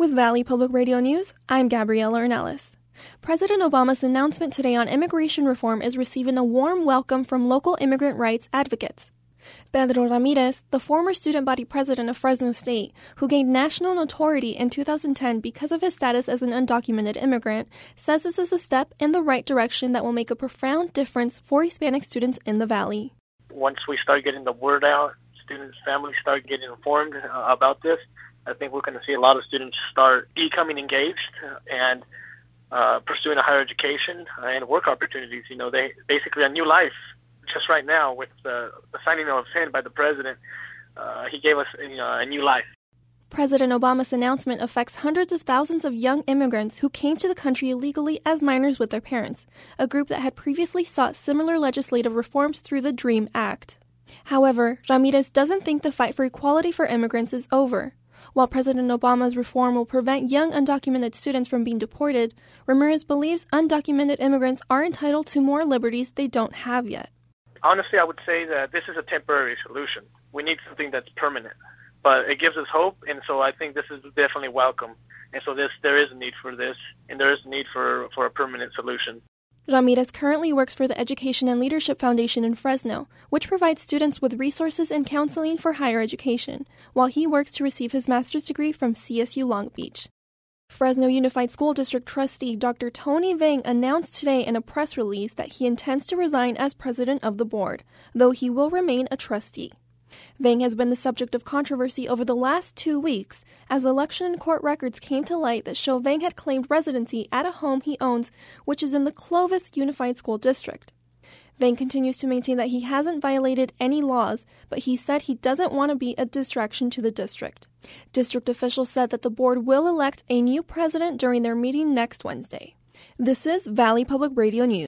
With Valley Public Radio News, I'm Gabriella Ornelas. President Obama's announcement today on immigration reform is receiving a warm welcome from local immigrant rights advocates. Pedro Ramirez, the former student body president of Fresno State, who gained national notoriety in 2010 because of his status as an undocumented immigrant, says this is a step in the right direction that will make a profound difference for Hispanic students in the Valley. Once we start getting the word out, students' families start getting informed about this, I think we're going to see a lot of students start becoming engaged and pursuing a higher education and work opportunities. You know, they basically a new life. Just right now, with the signing of his by the president, he gave us a new life. President Obama's announcement affects hundreds of thousands of young immigrants who came to the country illegally as minors with their parents, a group that had previously sought similar legislative reforms through the DREAM Act. However, Ramirez doesn't think the fight for equality for immigrants is over. While President Obama's reform will prevent young undocumented students from being deported, Ramirez believes undocumented immigrants are entitled to more liberties they don't have yet. Honestly, I would say that this is a temporary solution. We need something that's permanent. But it gives us hope, and so I think this is definitely welcome. And so there is a need for this, and there is a need for a permanent solution. Ramirez currently works for the Education and Leadership Foundation in Fresno, which provides students with resources and counseling for higher education, while he works to receive his master's degree from CSU Long Beach. Fresno Unified School District trustee Dr. Tony Vang announced today in a press release that he intends to resign as president of the board, though he will remain a trustee. Vang has been the subject of controversy over the last 2 weeks as election and court records came to light that show Vang had claimed residency at a home he owns, which is in the Clovis Unified School District. Vang continues to maintain that he hasn't violated any laws, but he said he doesn't want to be a distraction to the district. District officials said that the board will elect a new president during their meeting next Wednesday. This is Valley Public Radio News.